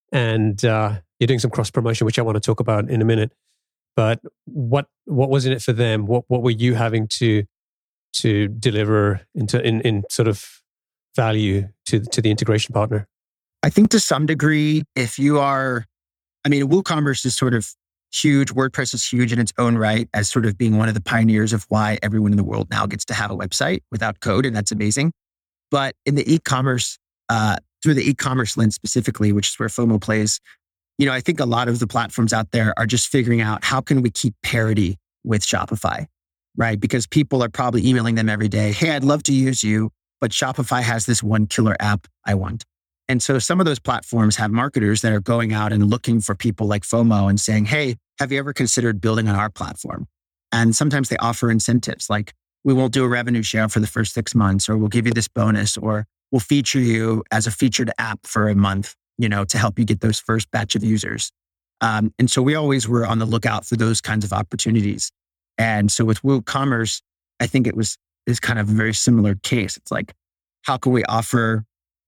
and uh, you're doing some cross promotion, which I want to talk about in a minute. But what what was in it for them? What what were you having to to deliver into in, in sort of value to to the integration partner?
I think to some degree, if you are, I mean, WooCommerce is sort of huge. WordPress is huge in its own right as sort of being one of the pioneers of why everyone in the world now gets to have a website without code, and that's amazing. But in the e-commerce, uh, through the e-commerce lens specifically, which is where FOMO plays, you know, I think a lot of the platforms out there are just figuring out how can we keep parity with Shopify? right? Because people are probably emailing them every day. Hey, I'd love to use you, but Shopify has this one killer app I want. And so some of those platforms have marketers that are going out and looking for people like FOMO and saying, hey, have you ever considered building on our platform? And sometimes they offer incentives like, we won't do a revenue share for the first six months, or we'll give you this bonus, or we'll feature you as a featured app for a month, you know, to help you get those first batch of users. Um, and so we always were on the lookout for those kinds of opportunities. And so with WooCommerce, I think it was is kind of a very similar case. It's like, how can we offer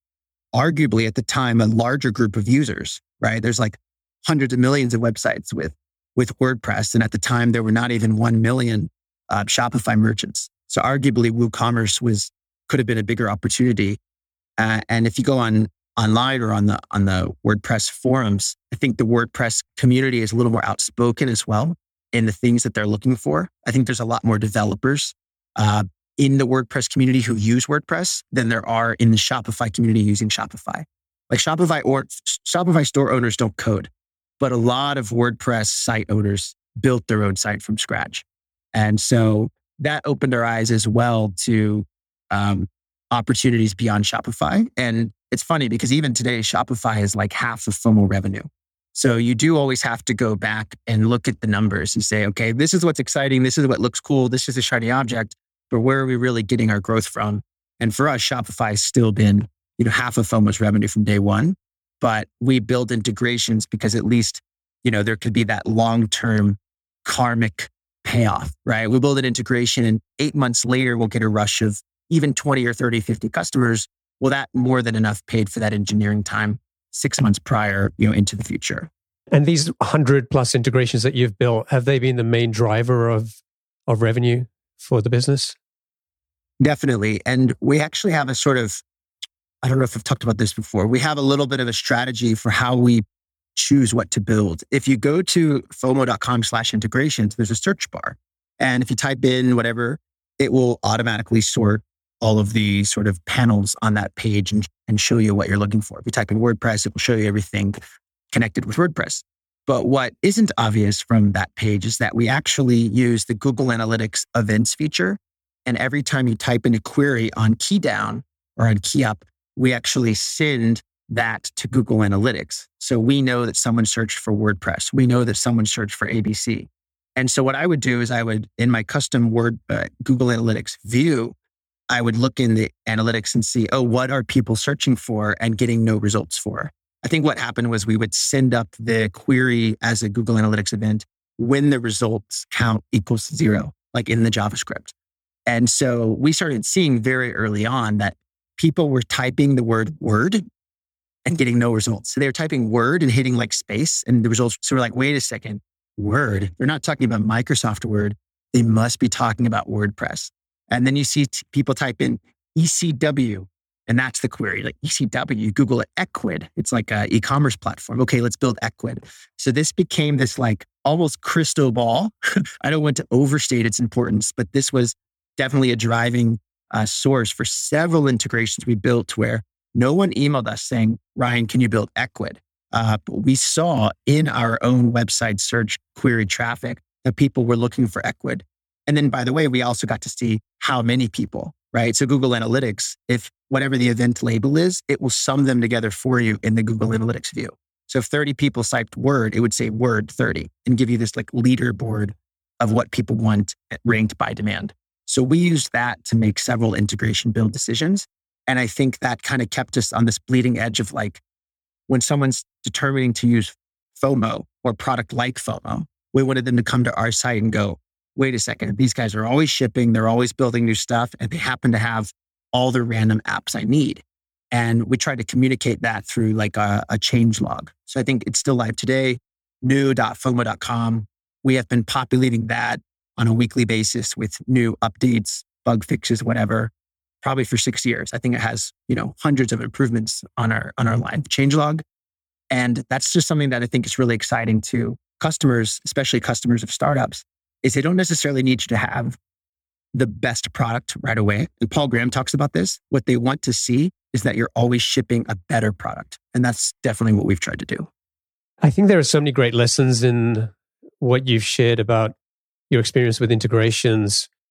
arguably at the time a larger group of users, right? There's like hundreds of millions of websites with, with WordPress. And at the time, there were not even one million uh, Shopify merchants. So arguably WooCommerce was, could have been a bigger opportunity. Uh, and if you go on online or on the, on the WordPress forums, I think the WordPress community is a little more outspoken as well in the things that they're looking for. I think there's a lot more developers uh, in the WordPress community who use WordPress than there are in the Shopify community using Shopify. Like Shopify or Shopify store owners don't code, but a lot of WordPress site owners built their own site from scratch. And so that opened our eyes as well to um, opportunities beyond Shopify. And it's funny because even today, Shopify is like half of FOMO revenue. So you do always have to go back and look at the numbers and say, okay, this is what's exciting. This is what looks cool. This is a shiny object, but where are we really getting our growth from? And for us, Shopify has still been, you know, half of FOMO's revenue from day one, but we build integrations because at least, you know, there could be that long-term karmic payoff, right? We build an integration and eight months later, we'll get a rush of even twenty or thirty, fifty customers. Well, that more than enough paid for that engineering time six months prior, you know, into the future.
And these one hundred plus integrations that you've built, have they been the main driver of, of revenue for the business?
Definitely. And we actually have a sort of, I don't know if I've talked about this before. We have a little bit of a strategy for how we choose what to build. If you go to FOMO.com slash integrations, there's a search bar. And if you type in whatever, it will automatically sort all of the sort of panels on that page and, and show you what you're looking for. If you type in WordPress, it will show you everything connected with WordPress. But what isn't obvious from that page is that we actually use the Google Analytics events feature. And every time you type in a query on KeyDown or on KeyUp, we actually send that to Google Analytics. So we know that someone searched for WordPress. We know that someone searched for A B C. And so what I would do is I would, in my custom Word uh, Google Analytics view, I would look in the analytics and see, oh, what are people searching for and getting no results for? I think what happened was we would send up the query as a Google Analytics event when the results count equals zero, like in the JavaScript. And so we started seeing very early on that people were typing the word word and getting no results. So they were typing word and hitting like space and the results. So we're like, wait a second, Word. They're not talking about Microsoft Word. They must be talking about WordPress. And then you see t- people type in E C W, and that's the query. Like E C W, you Google it, Ecwid. It's like an e-commerce platform. Okay, let's build Ecwid. So this became this like almost crystal ball. I don't want to overstate its importance, but this was definitely a driving uh, source for several integrations we built where no one emailed us saying, Ryan, can you build Ecwid? Uh, but we saw in our own website search query traffic that people were looking for Ecwid. And then, by the way, we also got to see how many people, right? So Google Analytics, if whatever the event label is, it will sum them together for you in the Google Analytics view. So if thirty people typed Word, it would say Word thirty and give you this like leaderboard of what people want ranked by demand. So we used that to make several integration build decisions. And I think that kind of kept us on this bleeding edge of like, when someone's determining to use FOMO or product like FOMO, we wanted them to come to our site and go, wait a second, these guys are always shipping, they're always building new stuff, and they happen to have all the random apps I need. And we tried to communicate that through like a, a change log. So I think it's still live today, new dot fomo dot com. We have been populating that on a weekly basis with new updates, bug fixes, whatever, probably for six years. I think it has, you know, hundreds of improvements on our on our live changelog. And that's just something that I think is really exciting to customers, especially customers of startups, is they don't necessarily need you to have the best product right away. And Paul Graham talks about this. What they want to see is that you're always shipping a better product. And that's definitely what we've tried to do.
I think there are so many great lessons in what you've shared about your experience with integrations.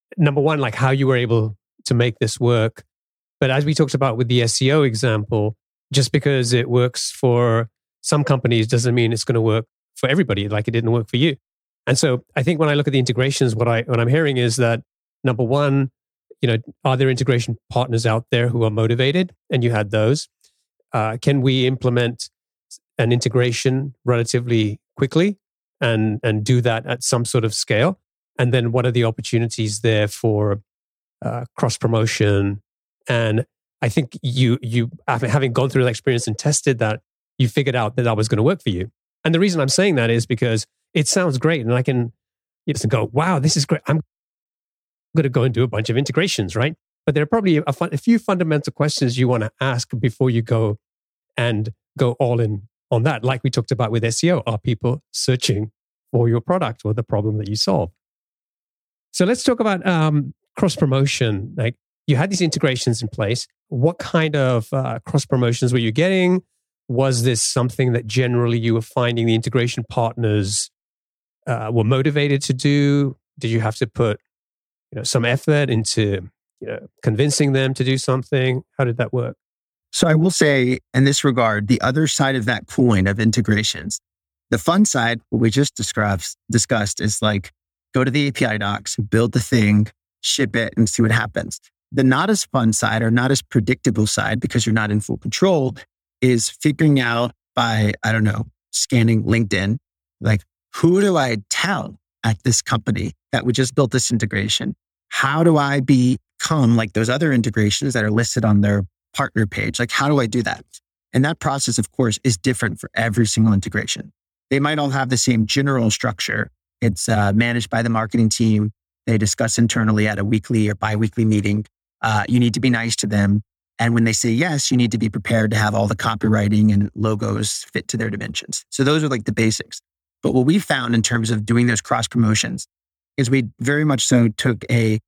number one, like how you were able to make this work. But as we talked about with the S E O example, just because it works for some companies doesn't mean it's going to work for everybody, like it didn't work for you. And so I think when I look at the integrations, what I what I'm hearing is that number one, you know, are there integration partners out there who are motivated? And you had those. Uh, can we implement an integration relatively quickly and and do that at some sort of scale? And then what are the opportunities there for uh, cross promotion? And I think you you having gone through that experience and tested that, you figured out that that was going to work for you. And the reason I'm saying that is because it sounds great, and I can you just go, wow, this is great. I'm going to go and do a bunch of integrations, right? But there are probably a, fun, a few fundamental questions you want to ask before you go and go all in on that. Like we talked about with S E O, are people searching for your product or the problem that you solve? So let's talk about um, cross promotion. Like you had these integrations in place. What kind of uh, cross promotions were you getting? Was this something that generally you were finding the integration partners uh, were motivated to do? Did you have to put you know, some effort into you know, convincing them to do something? How did that work?
So I will say in this regard, the other side of that coin of integrations, the fun side, what we just discussed, discussed is like, go to the A P I docs, build the thing, ship it, and see what happens. The not as fun side or not as predictable side, because you're not in full control, is figuring out by, I don't know, scanning LinkedIn, like, who do I tell at this company that we just built this integration? How do I become like those other integrations that are listed on their partner page? Like, how do I do that? And that process, of course, is different for every single integration. They might all have the same general structure. It's uh, managed by the marketing team. They discuss internally at a weekly or biweekly meeting. Uh, you need to be nice to them. And when they say yes, you need to be prepared to have all the copywriting and logos fit to their dimensions. So those are like the basics. But what we found in terms of doing those cross promotions is we very much so took a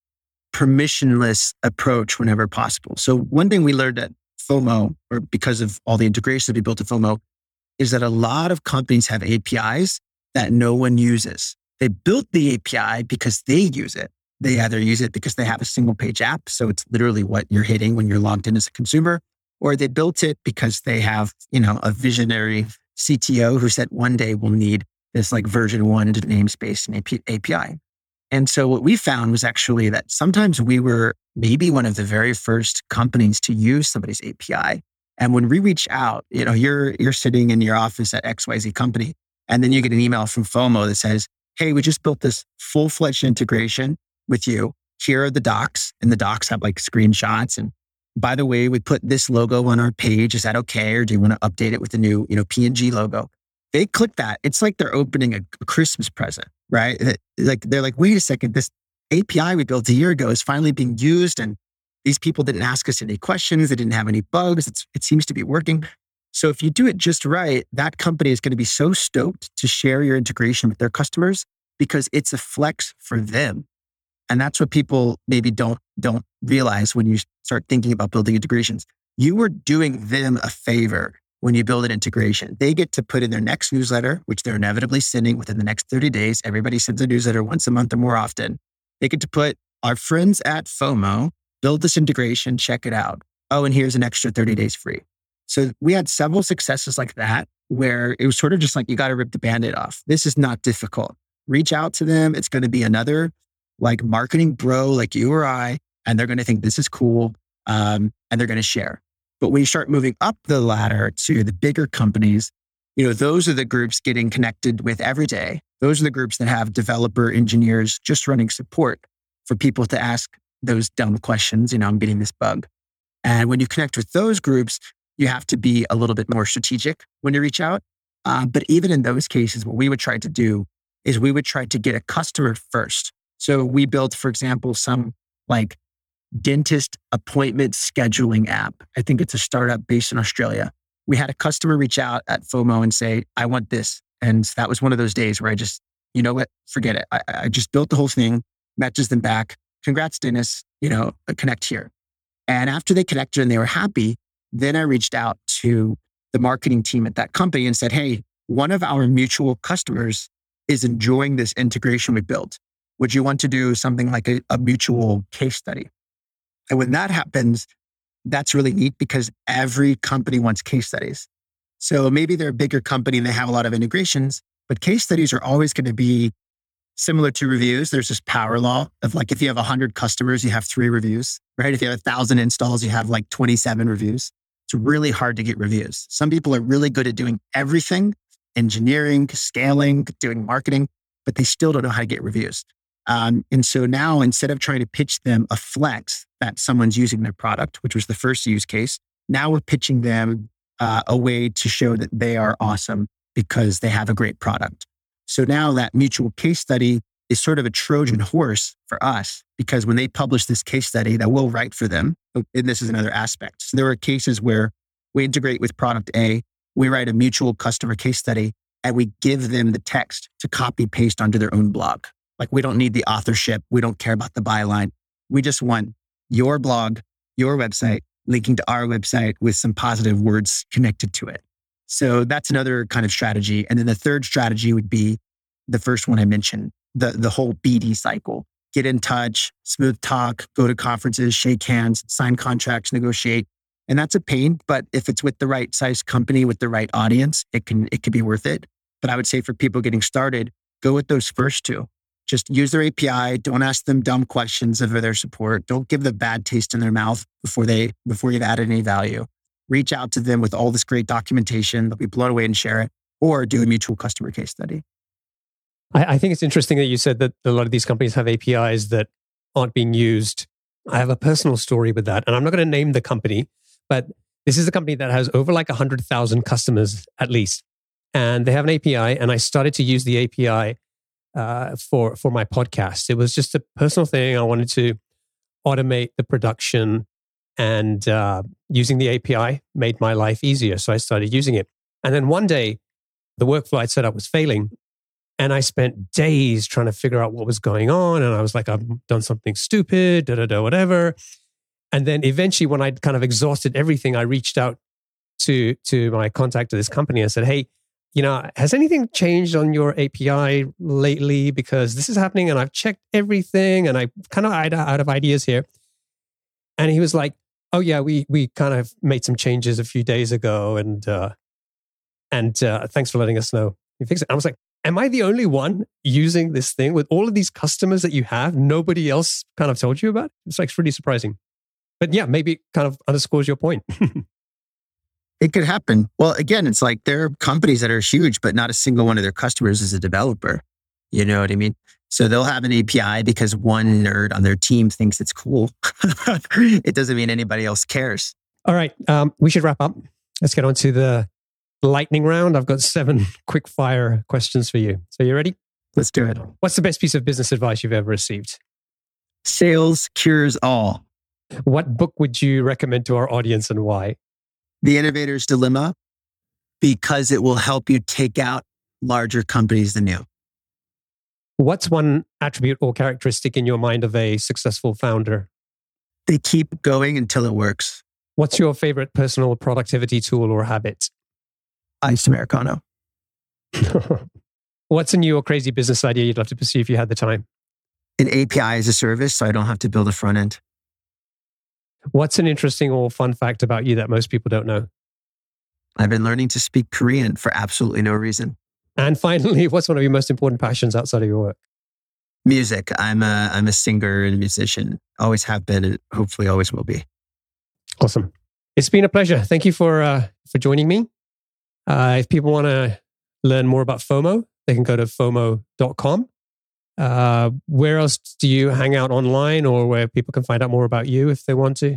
permissionless approach whenever possible. So one thing we learned at FOMO, or because of all the integrations we built at FOMO, is that a lot of companies have A P Is that no one uses. They built the A P I because they use it. They either use it because they have a single page app, so it's literally what you're hitting when you're logged in as a consumer, or they built it because they have, you know, a visionary C T O who said one day we'll need this like version one into the namespace and A P I. And so what we found was actually that sometimes we were maybe one of the very first companies to use somebody's A P I. And when we reach out, you know, you're you're sitting in your office at X Y Z company, and then you get an email from FOMO that says, hey, we just built this full-fledged integration with you. Here are the docs, and the docs have like screenshots. And by the way, we put this logo on our page. Is that okay? Or do you want to update it with the new, you know, P N G logo? They click that. It's like they're opening a, a Christmas present, right? Like they're like, wait a second, this A P I we built a year ago is finally being used. And these people didn't ask us any questions. They didn't have any bugs. It's, it seems to be working. So if you do it just right, that company is going to be so stoked to share your integration with their customers because it's a flex for them. And that's what people maybe don't, don't realize when you start thinking about building integrations. You are doing them a favor when you build an integration. They get to put in their next newsletter, which they're inevitably sending within the next thirty days. Everybody sends a newsletter once a month or more often. They get to put our friends at FOMO, build this integration, check it out. Oh, and here's an extra thirty days free. So we had several successes like that where it was sort of just like, you got to rip the Band-Aid off. This is not difficult. Reach out to them. It's going to be another like marketing bro like you or I, and they're going to think this is cool, um, and they're going to share. But when you start moving up the ladder to the bigger companies, you know, those are the groups getting connected with every day. Those are the groups that have developer engineers just running support for people to ask those dumb questions. You know, I'm getting this bug. And when you connect with those groups, you have to be a little bit more strategic when you reach out. Uh, but even in those cases, what we would try to do is we would try to get a customer first. So we built, for example, some like dentist appointment scheduling app. I think it's a startup based in Australia. We had a customer reach out at FOMO and say, I want this. And that was one of those days where I just, you know what, forget it. I, I just built the whole thing, matches them back. Congrats, Dennis, you know, connect here. And after they connected and they were happy, then I reached out to the marketing team at that company and said, hey, one of our mutual customers is enjoying this integration we built. would you want to do something like a, a mutual case study? And when that happens, that's really neat because every company wants case studies. So maybe they're a bigger company and they have a lot of integrations, but case studies are always going to be similar to reviews. There's this power law of like, if you have one hundred customers, you have three reviews, right? If you have one thousand installs, you have like twenty-seven reviews. It's really hard to get reviews. Some people are really good at doing everything, engineering, scaling, doing marketing, but they still don't know how to get reviews. Um, and so now instead of trying to pitch them a flex that someone's using their product, which was the first use case, now we're pitching them uh, a way to show that they are awesome because they have a great product. So now that mutual case study is sort of a Trojan horse for us because when they publish this case study that we'll write for them, and this is another aspect. So there are cases where we integrate with product A, we write a mutual customer case study, and we give them the text to copy paste onto their own blog. Like we don't need the authorship. We don't care about the byline. We just want your blog, your website, linking to our website with some positive words connected to it. So that's another kind of strategy. And then the third strategy would be the first one I mentioned, the, the whole B D cycle. Get in touch, smooth talk, go to conferences, shake hands, sign contracts, negotiate. And that's a pain, but if it's with the right size company, with the right audience, it can, it can be worth it. But I would say for people getting started, go with those first two. Just use their A P I. Don't ask them dumb questions of their support. Don't give them bad taste in their mouth before they, before you've added any value. Reach out to them with all this great documentation. They'll be blown away and share it, or do a mutual customer case study.
I, I think it's interesting that you said that a lot of these companies have A P Is that aren't being used. I have a personal story with that, and I'm not going to name the company, but this is a company that has over like one hundred thousand customers at least. And they have an A P I, and I started to use the A P I uh, for, for my podcast. It was just a personal thing. I wanted to automate the production, and uh, using the A P I made my life easier. So I started using it. And then one day, the workflow I'd set up was failing. And I spent days trying to figure out what was going on. And I was like, I've done something stupid, da da da, whatever. And then eventually, when I'd kind of exhausted everything, I reached out to, to my contact at this company and said, hey, you know, has anything changed on your A P I lately? Because this is happening and I've checked everything and I'm kind of out of ideas here. And he was like, oh yeah, we we kind of made some changes a few days ago, and uh, and uh, thanks for letting us know. You fixed it. I was like, am I the only one using this thing with all of these customers that you have? Nobody else kind of told you about it? It's like really surprising. But yeah, maybe it kind of underscores your point.
It could happen. Well, again, it's like there are companies that are huge, but not a single one of their customers is a developer. You know what I mean? So they'll have an A P I because one nerd on their team thinks it's cool. It doesn't mean anybody else cares.
All right. Um, we should wrap up. Let's get on to the lightning round. I've got seven quick fire questions for you. So you ready?
Let's do it.
What's the best piece of business advice you've ever received?
Sales cures all.
What book would you recommend to our audience and why?
The Innovator's Dilemma, because it will help you take out larger companies than you.
What's one attribute or characteristic in your mind of a successful founder?
They keep going until it works.
What's your favorite personal productivity tool or habit?
Iced Americano.
What's a new or crazy business idea you'd love to pursue if you had the time?
An A P I as a service, so I don't have to build a front end.
What's an interesting or fun fact about you that most people don't know?
I've been learning to speak Korean for absolutely no reason.
And finally, what's one of your most important passions outside of your work?
Music. I'm a, I'm a singer and a musician. Always have been and hopefully always will be.
Awesome. It's been a pleasure. Thank you for uh, for joining me. Uh, if people want to learn more about FOMO, they can go to FOMO dot com. Uh, where else do you hang out online, or where people can find out more about you if they want to?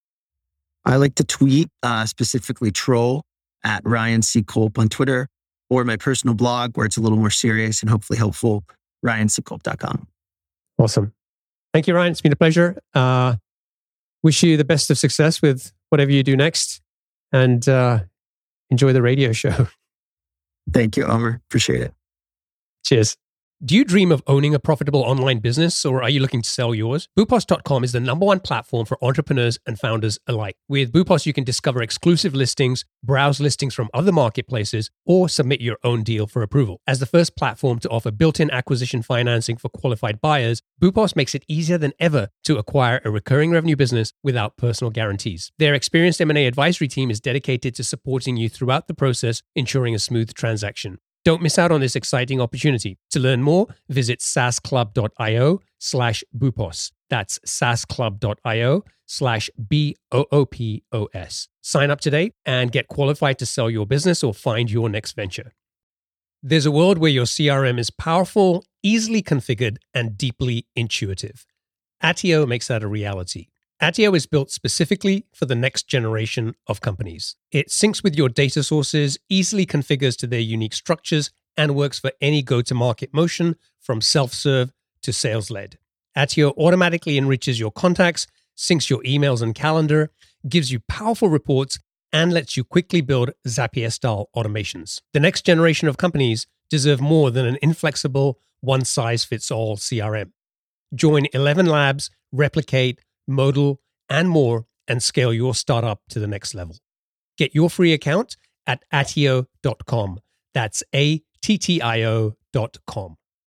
I like to tweet, uh, specifically troll at Ryan C. Culp on Twitter, or my personal blog where it's a little more serious and hopefully helpful, ryan c culp dot com.
Awesome. Thank you, Ryan. It's been a pleasure. Uh, wish you the best of success with whatever you do next, and uh, enjoy the radio show.
Thank you, Omer. Appreciate it.
Cheers. Do you dream of owning a profitable online business, or are you looking to sell yours? Boopos dot com is the number one platform for entrepreneurs and founders alike. With Boopos, you can discover exclusive listings, browse listings from other marketplaces, or submit your own deal for approval. As the first platform to offer built-in acquisition financing for qualified buyers, Boopos makes it easier than ever to acquire a recurring revenue business without personal guarantees. Their experienced M and A advisory team is dedicated to supporting you throughout the process, ensuring a smooth transaction. Don't miss out on this exciting opportunity. To learn more, visit saasclub.io slash Boopos. That's saasclub.io slash B O O P O S. Sign up today and get qualified to sell your business or find your next venture. There's a world where your C R M is powerful, easily configured, and deeply intuitive. Attio makes that a reality. Attio is built specifically for the next generation of companies. It syncs with your data sources, easily configures to their unique structures, and works for any go-to-market motion from self-serve to sales-led. Attio automatically enriches your contacts, syncs your emails and calendar, gives you powerful reports, and lets you quickly build Zapier-style automations. The next generation of companies deserve more than an inflexible, one-size-fits-all C R M. Join eleven Labs, Replicate, Modal, and more, and scale your startup to the next level. Get your free account at attio dot com. That's A T T I O dot com.